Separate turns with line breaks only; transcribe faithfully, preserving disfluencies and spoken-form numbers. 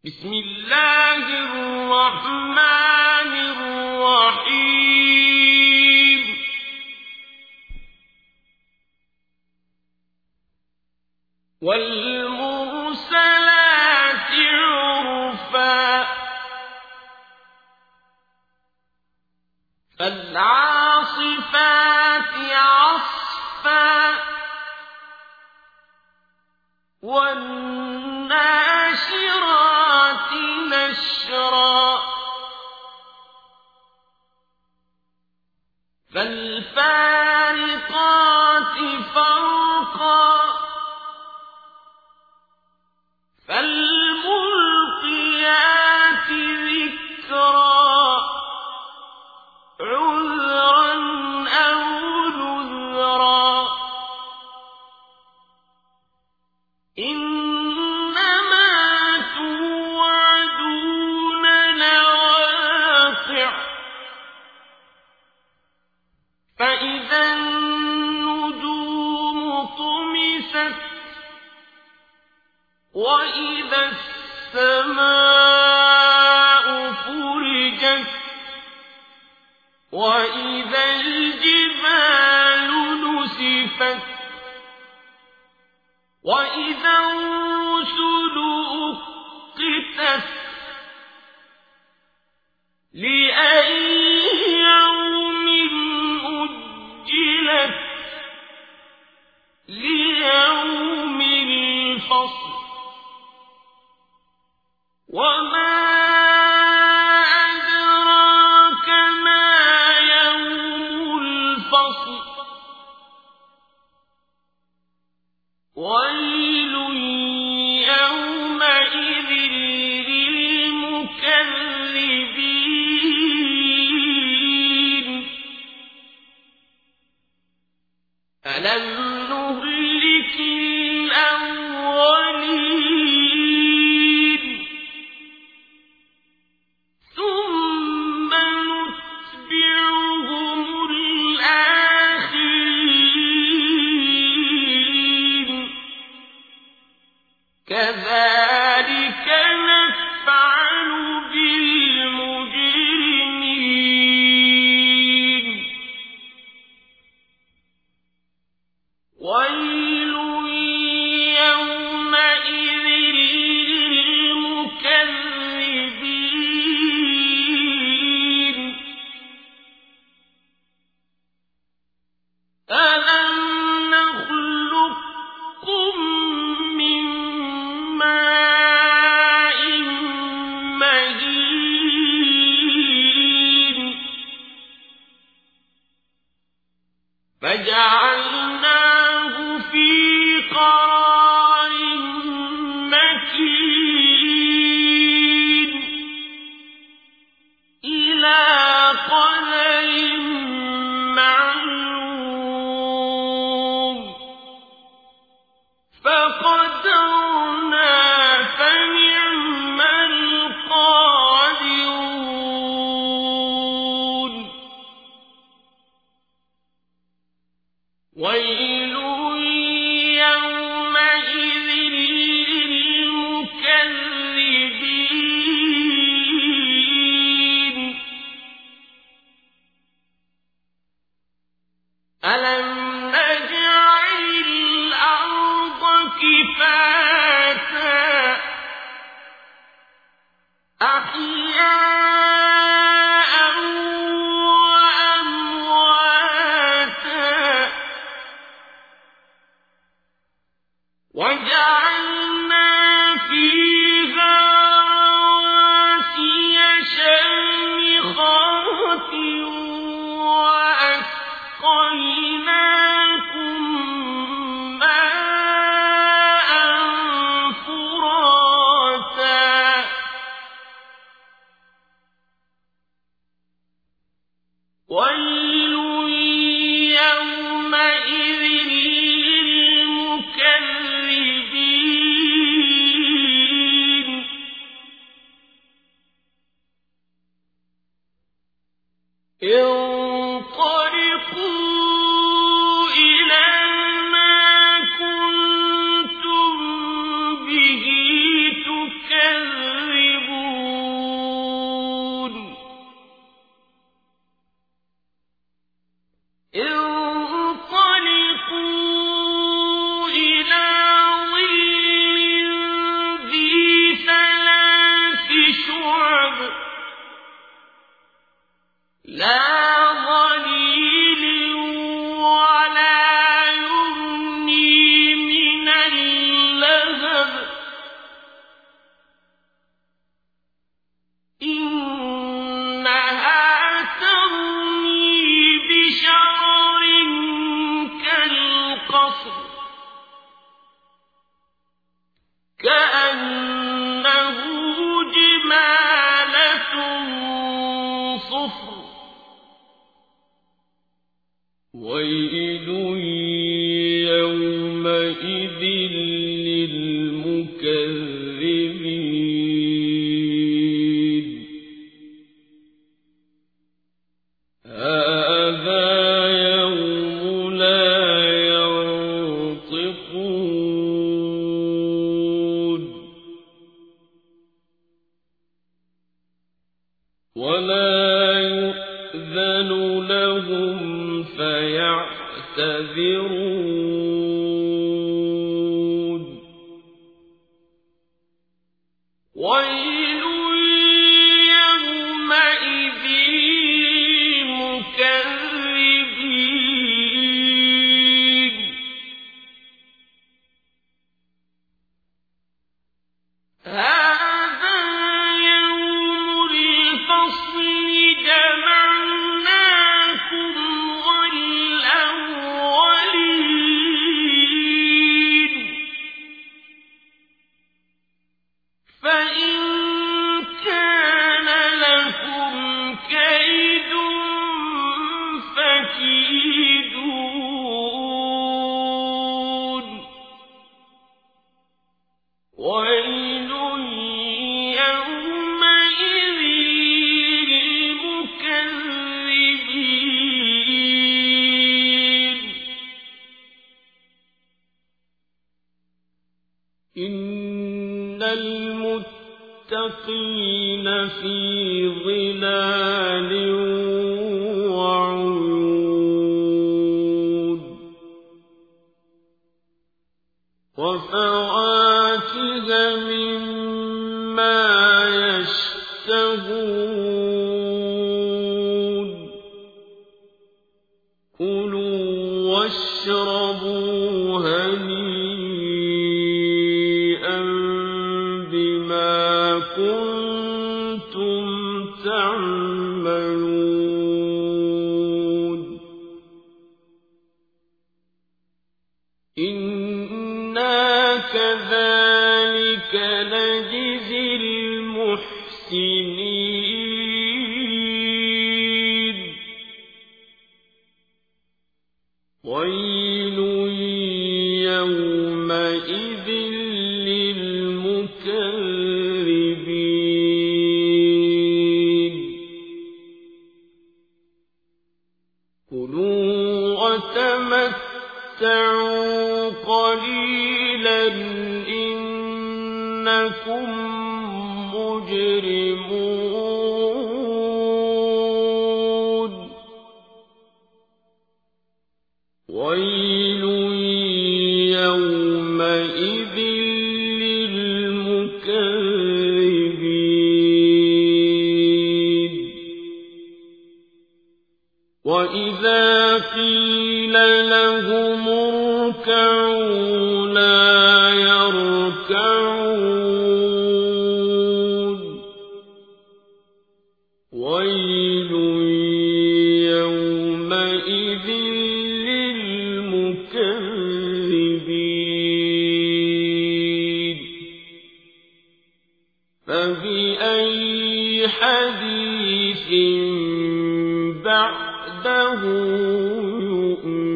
بسم الله الرحمن الرحيم والمرسلات عرفا فالعاصفات عصفا والناشرات نشرا فالفارقات فرقا فالملقيات ذكرا عذرا أو نذرا إنما توعدون لواقع فإذا النجوم طمست وإذا السماء فرجت وإذا الجبال نسفت وإذا الرسل أقتت لأي يوم أجلت ليوم الفصل وما أدراك ما يوم الفصل ويل يومئذ للمكذبين ألم نهلك الأولين ثم نتبعهم الآخرين كذلك نفعل بالمجرمين ويل يومئذ للمكذبين ألم نخلقكم من ماء مهين فجعلناه في قرار مكين إلى قدر معلوم فقدرنا فنعم القادرون ويل يومئذ للمكذبين ألم نجعل الأرض كفاتا أحياء وأمواتا وجعلنا فيها رواسي شامخات وأسقيناكم ماء فراتا
ولا يؤذن لهم فيعتذرون
ويل يومئذ للمكذبين هذا يوم الفصل جمعناكم والأولين فإن كان لكم كيد فكيدون ويل يومئذ للمكذبين إن المتقين في ظلال وعيون وفواكه مما يشتهون كلوا واشربوا هنيئا بما كنتم تعملون إنا كذلك نجزي المحسنين ويل يومئذ للمكذبين كلوا وتمتعوا قليلا إنكم مجرمون ويل يومئذ للمكذبين وإذا قيل لهم اركعوا لا يركعون ويل يومئذ للمكذبين فبأي حديث بعده يؤمنون